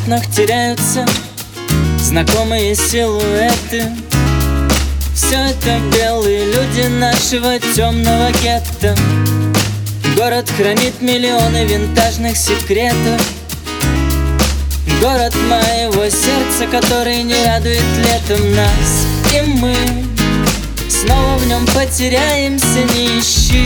окнах теряются знакомые силуэты. Все это белые люди нашего темного гетто. Город хранит миллионы винтажных секретов. Город моего сердца, который не радует летом нас. И мы снова в нем потеряемся, не ищи.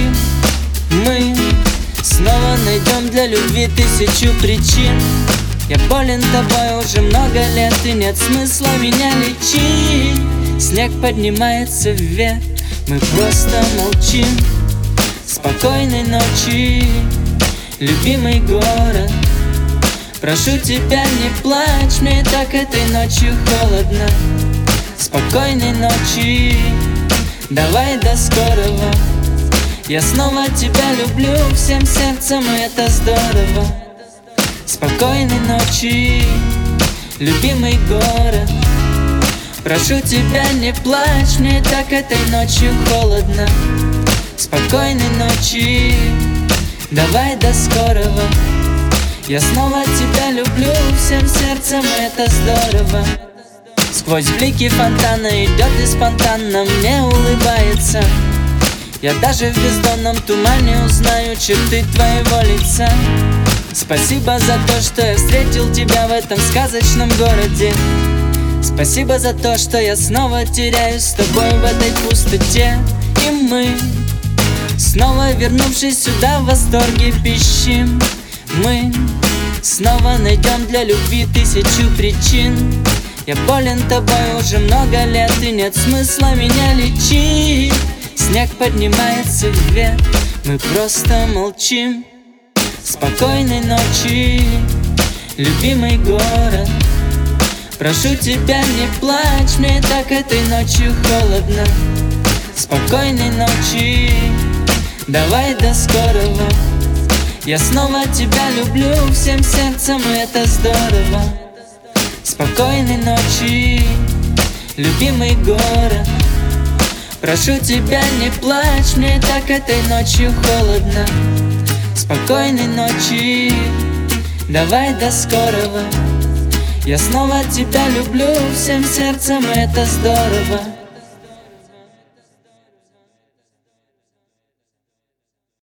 Мы снова найдем для любви тысячу причин. Я болен тобой уже много лет, и нет смысла меня лечить. Снег поднимается вверх, мы просто молчим. Спокойной ночи, любимый город. Прошу тебя, не плачь, мне так этой ночью холодно. Спокойной ночи, давай до скорого. Я снова тебя люблю всем сердцем, и это здорово. Спокойной ночи, любимый город. Прошу тебя, не плачь, мне так этой ночью холодно. Спокойной ночи, давай до скорого. Я снова тебя люблю всем сердцем, и это здорово. Сквозь блики фонтана идет и спонтанно мне улыбается. Я даже в бездонном тумане узнаю черты твоего лица. Спасибо за то, что я встретил тебя в этом сказочном городе. Спасибо за то, что я снова теряюсь с тобой в этой пустоте. И мы, снова вернувшись сюда, в восторге пищим. Мы снова найдем для любви тысячу причин. Я болен тобой уже много лет, и нет смысла меня лечить. Снег поднимается вверх, мы просто молчим. Спокойной ночи, любимый город. Прошу тебя, не плачь, мне так этой ночью холодно. Спокойной ночи, давай до скорого. Я снова тебя люблю всем сердцем, и это здорово. Спокойной ночи, любимый город. Прошу тебя, не плачь, мне так этой ночью холодно. Спокойной ночи, давай до скорого. Я снова тебя люблю всем сердцем, и это здорово.